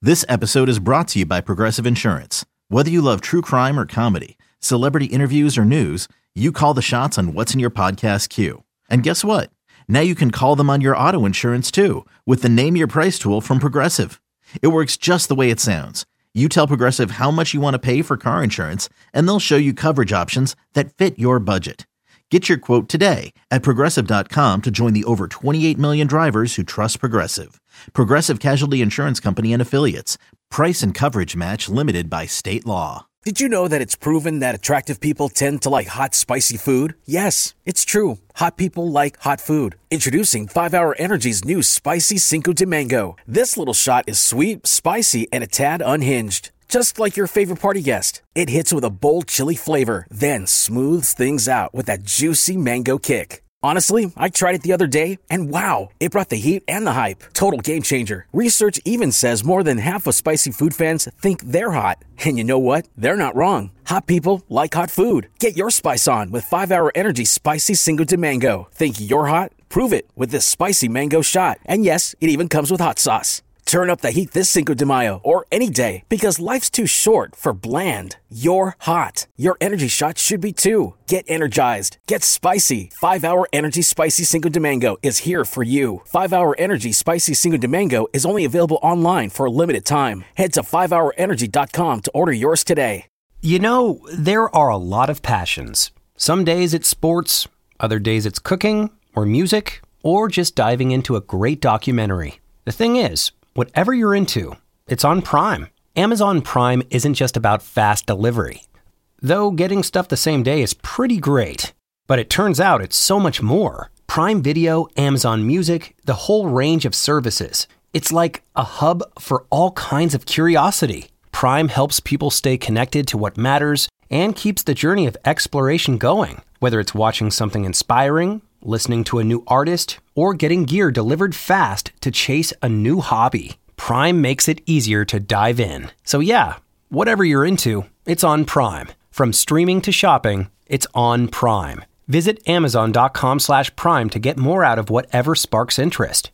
This episode is brought to you by Progressive Insurance. Whether you love true crime or comedy, celebrity interviews or news, you call the shots on what's in your podcast queue. And guess what? Now you can call them on your auto insurance too with the Name Your Price tool from Progressive. It works just the way it sounds. You tell Progressive how much you want to pay for car insurance, and they'll show you coverage options that fit your budget. Get your quote today at Progressive.com to join the over 28 million drivers who trust Progressive. Progressive Casualty Insurance Company and Affiliates. Price and coverage match limited by state law. Did you know that it's proven that attractive people tend to like hot, spicy food? Yes, it's true. Hot people like hot food. Introducing 5-Hour Energy's new Spicy Cinco de Mango. This little shot is sweet, spicy, and a tad unhinged. Just like your favorite party guest. It hits with a bold chili flavor, then smooths things out with that juicy mango kick. Honestly, I tried it the other day, and wow, it brought the heat and the hype. Total game changer. Research even says more than half of spicy food fans think they're hot. And you know what? They're not wrong. Hot people like hot food. Get your spice on with 5-Hour Energy Spicy Cinco de Mango. Think you're hot? Prove it with this spicy mango shot. And yes, it even comes with hot sauce. Turn up the heat this Cinco de Mayo or any day because life's too short for bland. You're hot. Your energy shot should be too. Get energized. Get spicy. 5-Hour Energy Spicy Cinco de Mango is here for you. 5-Hour Energy Spicy Cinco de Mango is only available online for a limited time. Head to 5hourenergy.com to order yours today. You know, there are a lot of passions. Some days it's sports, other days it's cooking or music or just diving into a great documentary. The thing is, whatever you're into, it's on Prime. Amazon Prime isn't just about fast delivery. Though getting stuff the same day is pretty great. But it turns out it's so much more. Prime Video, Amazon Music, the whole range of services. It's like a hub for all kinds of curiosity. Prime helps people stay connected to what matters and keeps the journey of exploration going. Whether it's watching something inspiring, listening to a new artist, or getting gear delivered fast to chase a new hobby, Prime makes it easier to dive in. So yeah, whatever you're into, it's on Prime. From streaming to shopping, it's on Prime. Visit Amazon.com/Prime to get more out of whatever sparks interest.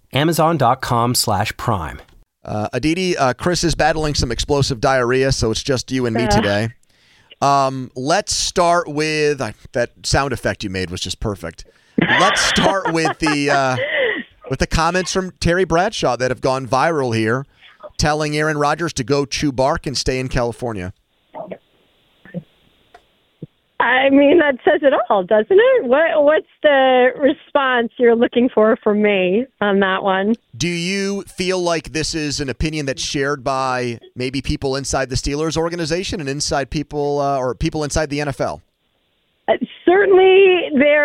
Amazon.com/Prime. Aditi, Chris is battling some explosive diarrhea, so it's just you and me today. Let's start with that sound effect you made was just perfect. Let's start with the comments from Terry Bradshaw that have gone viral here, telling Aaron Rodgers to go chew bark and stay in California. I mean, that says it all, doesn't it? What's the response you're looking for from me on that one? Do you feel like this is an opinion that's shared by maybe people inside the Steelers organization and inside people or people inside the NFL? Certainly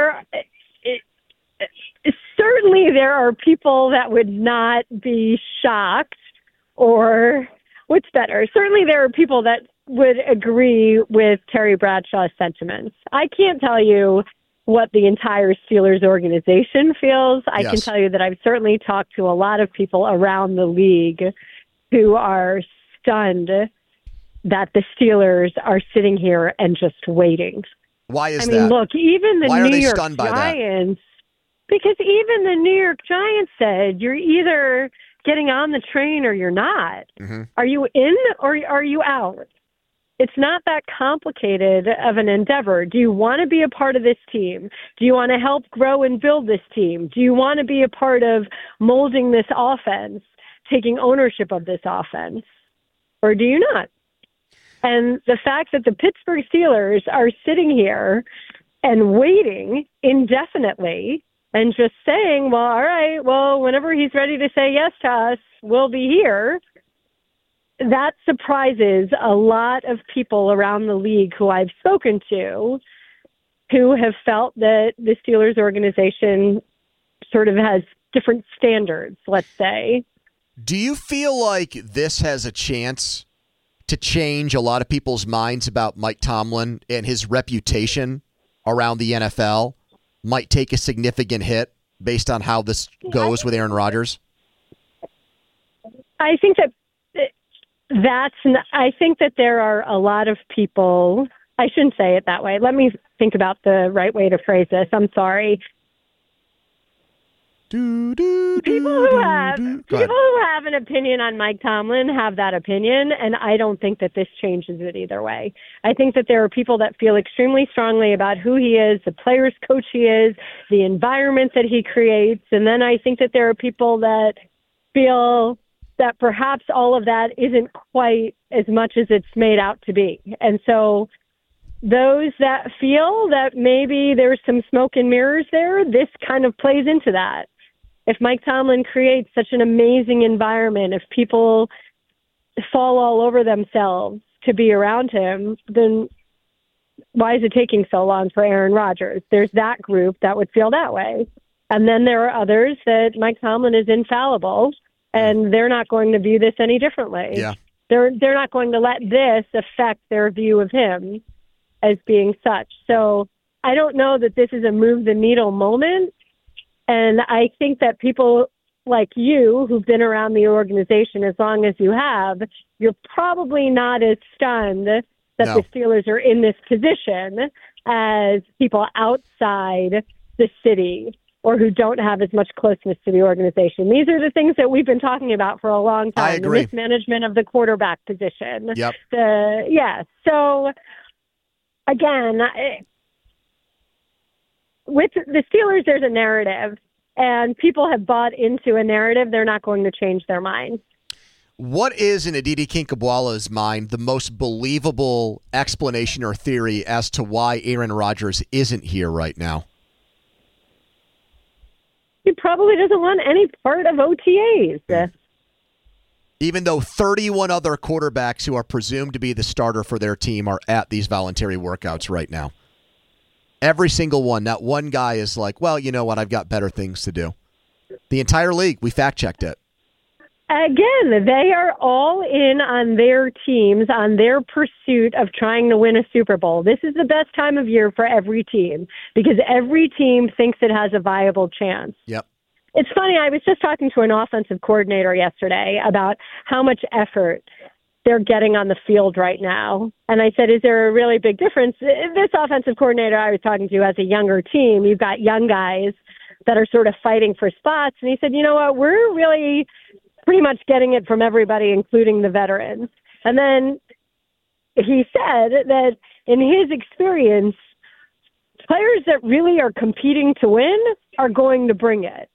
there are people that would not be shocked, or what's better? Certainly there are people that would agree with Terry Bradshaw's sentiments. I can't tell you what the entire Steelers organization feels. I can tell you that I've certainly talked to a lot of people around the league who are stunned that the Steelers are sitting here and just waiting. Why is that? I mean, look, even the Why are New they York stunned by Giants, because even the New York Giants said you're either getting on the train or you're not. Mm-hmm. Are you in or are you out? It's not that complicated of an endeavor. Do you want to be a part of this team? Do you want to help grow and build this team? Do you want to be a part of molding this offense, taking ownership of this offense? Or do you not? And the fact that the Pittsburgh Steelers are sitting here and waiting indefinitely and just saying, well, all right, well, whenever he's ready to say yes to us, we'll be here. That surprises a lot of people around the league who I've spoken to who have felt that the Steelers organization sort of has different standards, let's say. Do you feel like this has a chance to change a lot of people's minds about Mike Tomlin and his reputation around the NFL might take a significant hit based on how this goes with Aaron Rodgers? I think that I think that there are a lot of people, I shouldn't say it that way. Let me think about the right way to phrase this. I'm sorry. People who have an opinion on Mike Tomlin have that opinion, and I don't think that this changes it either way. I think that there are people that feel extremely strongly about who he is, the players coach he is, the environment that he creates, and then I think that there are people that feel that perhaps all of that isn't quite as much as it's made out to be. And so those that feel that maybe there's some smoke and mirrors there, this kind of plays into that. If Mike Tomlin creates such an amazing environment, if people fall all over themselves to be around him, then why is it taking so long for Aaron Rodgers? There's that group that would feel that way. And then there are others that Mike Tomlin is infallible, and they're not going to view this any differently. Yeah. They're not going to let this affect their view of him as being such. So I don't know that this is a move the needle moment. And I think that people like you, who've been around the organization as long as you have, you're probably not as stunned that the Steelers are in this position as people outside the city or who don't have as much closeness to the organization. These are the things that we've been talking about for a long time. I agree. The mismanagement of the quarterback position. Yep. So, again, with the Steelers, there's a narrative, and people have bought into a narrative. They're not going to change their mind. What is, in Aditi Kinkhabwala's mind, the most believable explanation or theory as to why Aaron Rodgers isn't here right now? He probably doesn't want any part of OTAs. Even though 31 other quarterbacks who are presumed to be the starter for their team are at these voluntary workouts right now. Every single one. Not one guy is like, well, you know what? I've got better things to do. The entire league, we fact-checked it. Again, they are all in on their teams, on their pursuit of trying to win a Super Bowl. This is the best time of year for every team because every team thinks it has a viable chance. Yep. It's funny, I was just talking to an offensive coordinator yesterday about how much effort they're getting on the field right now. And I said, is there a really big difference? This offensive coordinator I was talking to has a younger team. You've got young guys that are sort of fighting for spots. And he said, you know what, we're really pretty much getting it from everybody, including the veterans. And then he said that in his experience, players that really are competing to win are going to bring it.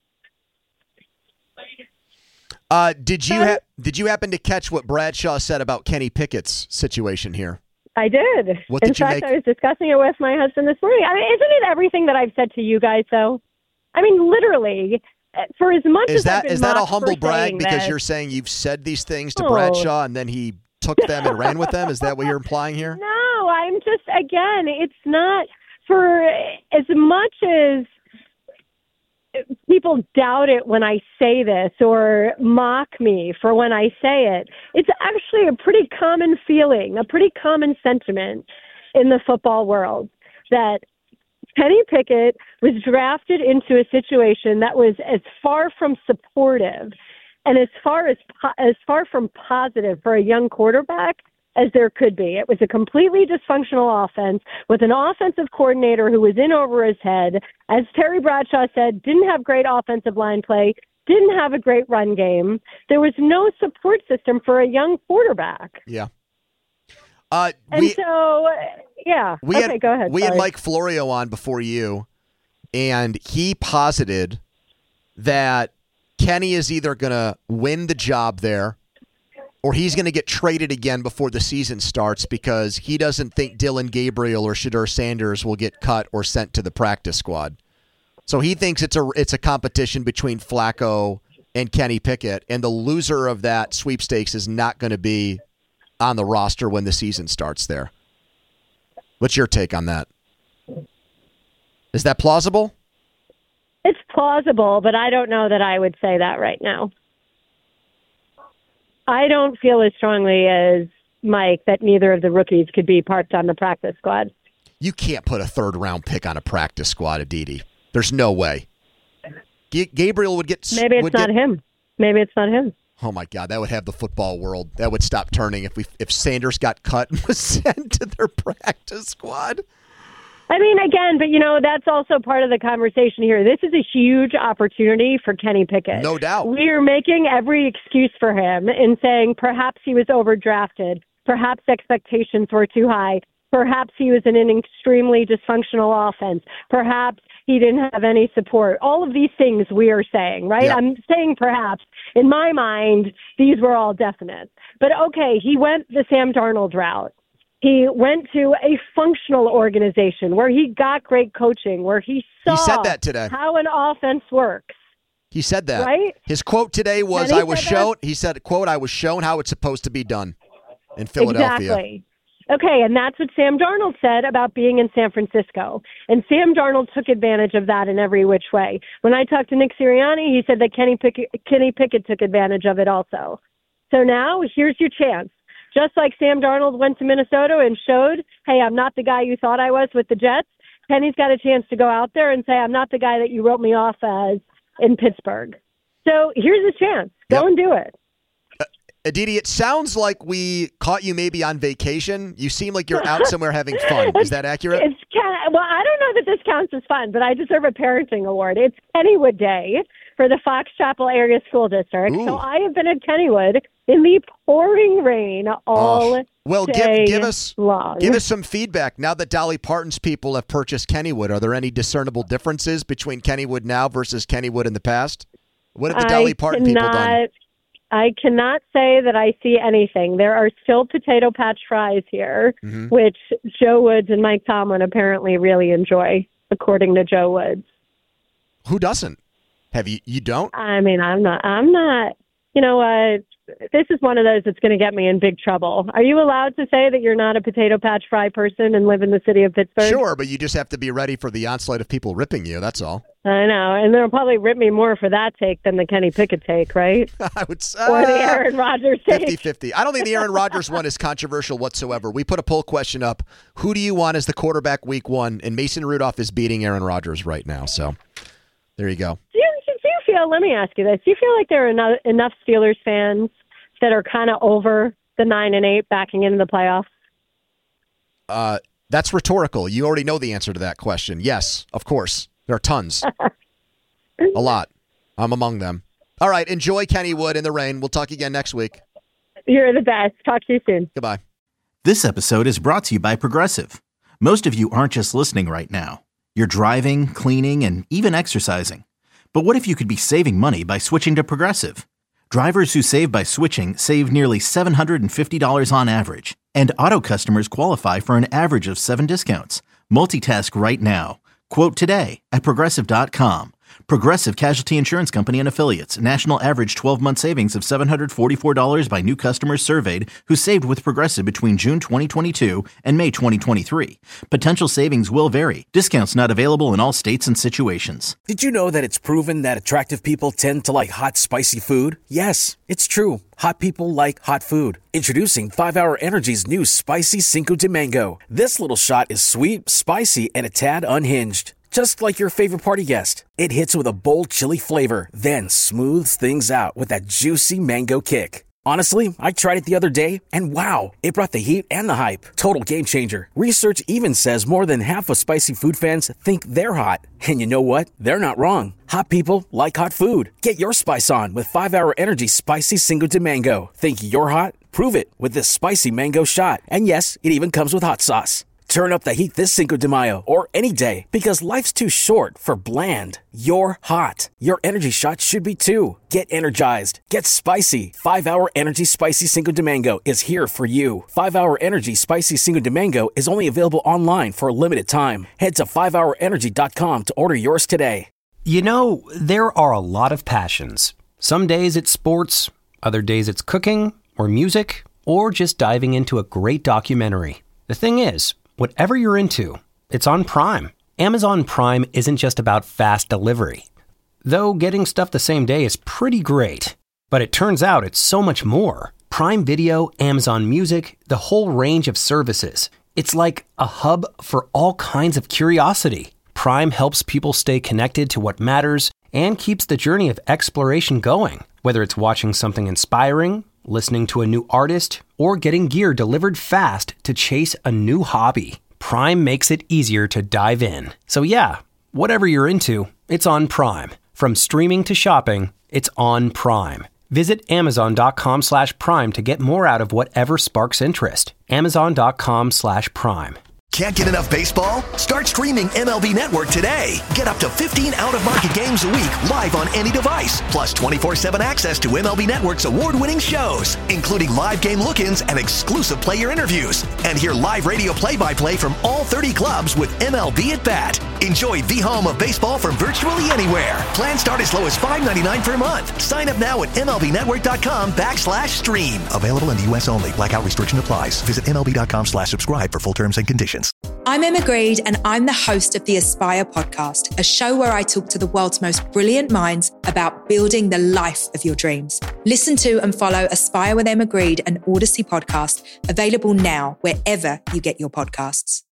Did you happen to catch what Bradshaw said about Kenny Pickett's situation here? I did. What did you make? In fact, I was discussing it with my husband this morning. I mean, isn't it everything that I've said to you guys, though? I mean, literally, for as much as I've been is that a mocked humble for brag saying because this, you're saying you've said these things to Bradshaw and then he took them and ran with them? Is that what you're implying here? No, I'm just, again, it's not for as much as people doubt it when I say this or mock me for when I say it. It's actually a pretty common feeling, a pretty common sentiment in the football world that Kenny Pickett was drafted into a situation that was as far from supportive and as far from positive for a young quarterback as there could be. It was a completely dysfunctional offense with an offensive coordinator who was in over his head. As Terry Bradshaw said, didn't have great offensive line play, didn't have a great run game. There was no support system for a young quarterback. Yeah. Go ahead. We had Mike Florio on before you, and he posited that Kenny is either going to win the job there or he's going to get traded again before the season starts because he doesn't think Dylan Gabriel or Shedeur Sanders will get cut or sent to the practice squad. So he thinks it's a competition between Flacco and Kenny Pickett, and the loser of that sweepstakes is not going to be on the roster when the season starts there. What's your take on that? Is that plausible? It's plausible, but I don't know that I would say that right now. I don't feel as strongly as Mike that neither of the rookies could be parked on the practice squad. You can't put a third-round pick on a practice squad, Aditi. There's no way. Gabriel would get... Maybe it's not him. Maybe it's not him. Oh, my God. That would have the football world. That would stop turning if Sanders got cut and was sent to their practice squad. I mean, again, but that's also part of the conversation here. This is a huge opportunity for Kenny Pickett. No doubt. We are making every excuse for him in saying perhaps he was overdrafted, perhaps expectations were too high, perhaps he was in an extremely dysfunctional offense, perhaps he didn't have any support. All of these things we are saying, right? Yeah. I'm saying perhaps. In my mind, these were all definite. But okay, he went the Sam Darnold route. He went to a functional organization where he got great coaching, where he saw said that today. How an offense works. He said that. Right? His quote today was, he said, quote, I was shown how it's supposed to be done in Philadelphia. Exactly. Okay, and that's what Sam Darnold said about being in San Francisco. And Sam Darnold took advantage of that in every which way. When I talked to Nick Sirianni, he said that Kenny Pickett took advantage of it also. So now here's your chance. Just like Sam Darnold went to Minnesota and showed, hey, I'm not the guy you thought I was with the Jets, Kenny's got a chance to go out there and say, I'm not the guy that you wrote me off as in Pittsburgh. So here's a chance. Go and do it. Aditi, it sounds like we caught you maybe on vacation. You seem like you're out somewhere having fun. Is that accurate? Well, I don't know that this counts as fun, but I deserve a parenting award. It's Kennywood Day for the Fox Chapel Area School District. Ooh. So I have been at Kennywood in the pouring rain all day long. Give us some feedback. Now that Dolly Parton's people have purchased Kennywood, are there any discernible differences between Kennywood now versus Kennywood in the past? What have the Dolly Parton people done? I cannot say that I see anything. There are still potato patch fries here, which Joe Woods and Mike Tomlin apparently really enjoy, according to Joe Woods. Who doesn't? Have you? You don't? I mean, I'm not. You know what? This is one of those that's going to get me in big trouble. Are you allowed to say that you're not a potato patch fry person and live in the city of Pittsburgh? Sure, but you just have to be ready for the onslaught of people ripping you. That's all. I know, and they'll probably rip me more for that take than the Kenny Pickett take, right? I would say. Or the Aaron Rodgers take. 50-50. I don't think the Aaron Rodgers one is controversial whatsoever. We put a poll question up. Who do you want as the quarterback week one? And Mason Rudolph is beating Aaron Rodgers right now. So there you go. Do you feel, let me ask you this, do you feel like there are enough Steelers fans that are kind of over the 9-8 backing into the playoffs? That's rhetorical. You already know the answer to that question. Yes, of course. There are tons. A lot. I'm among them. All right. Enjoy Kennywood in the rain. We'll talk again next week. You're the best. Talk to you soon. Goodbye. This episode is brought to you by Progressive. Most of you aren't just listening right now. You're driving, cleaning, and even exercising. But what if you could be saving money by switching to Progressive? Drivers who save by switching save nearly $750 on average. And auto customers qualify for an average of 7 discounts. Multitask right now. Quote today at Progressive.com. Progressive Casualty Insurance Company and Affiliates. National average 12-month savings of $744 by new customers surveyed who saved with Progressive between June 2022 and May 2023. Potential savings will vary. Discounts not available in all states and situations. Did you know that it's proven that attractive people tend to like hot, spicy food? Yes, it's true. Hot people like hot food. Introducing 5-Hour Energy's new Spicy Cinco de Mango. This little shot is sweet, spicy, and a tad unhinged. Just like your favorite party guest. It hits with a bold chili flavor, then smooths things out with that juicy mango kick. Honestly, I tried it the other day, and wow, it brought the heat and the hype. Total game changer. Research even says more than half of spicy food fans think they're hot. And you know what? They're not wrong. Hot people like hot food. Get your spice on with 5-Hour Energy Spicy Cinco de Mango. Think you're hot? Prove it with this spicy mango shot. And yes, it even comes with hot sauce. Turn up the heat this Cinco de Mayo or any day because life's too short for bland. You're hot. Your energy shot should be too. Get energized. Get spicy. 5-Hour Energy Spicy Cinco de Mango is here for you. 5-Hour Energy Spicy Cinco de Mango is only available online for a limited time. Head to 5hourenergy.com to order yours today. You know, there are a lot of passions. Some days it's sports, other days it's cooking or music, or just diving into a great documentary. The thing is, whatever you're into, it's on Prime. Amazon Prime isn't just about fast delivery. Though getting stuff the same day is pretty great. But it turns out it's so much more. Prime Video, Amazon Music, the whole range of services. It's like a hub for all kinds of curiosity. Prime helps people stay connected to what matters and keeps the journey of exploration going. Whether it's watching something inspiring, listening to a new artist, or getting gear delivered fast to chase a new hobby. Prime makes it easier to dive in. So yeah, whatever you're into, it's on Prime. From streaming to shopping, it's on Prime. Visit Amazon.com/Prime to get more out of whatever sparks interest. Amazon.com/Prime. Can't get enough baseball? Start streaming MLB Network today. Get up to 15 out-of-market games a week live on any device. Plus 24/7 access to MLB Network's award-winning shows, including live game look-ins and exclusive player interviews. And hear live radio play-by-play from all 30 clubs with MLB at Bat. Enjoy the home of baseball from virtually anywhere. Plans start as low as $5.99 per month. Sign up now at MLBnetwork.com/stream. Available in the U.S. only. Blackout restriction applies. Visit MLB.com/subscribe for full terms and conditions. I'm Emma Greed, and I'm the host of the Aspire podcast, a show where I talk to the world's most brilliant minds about building the life of your dreams. Listen to and follow Aspire with Emma Greed, an Odyssey podcast, available now wherever you get your podcasts.